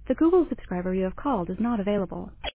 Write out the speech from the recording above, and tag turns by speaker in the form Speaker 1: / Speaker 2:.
Speaker 1: The Google subscriber you have called is not available.